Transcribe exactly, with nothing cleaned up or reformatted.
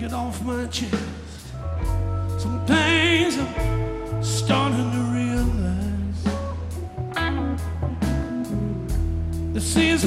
it off my chest. Some things I'm starting to realize. The seas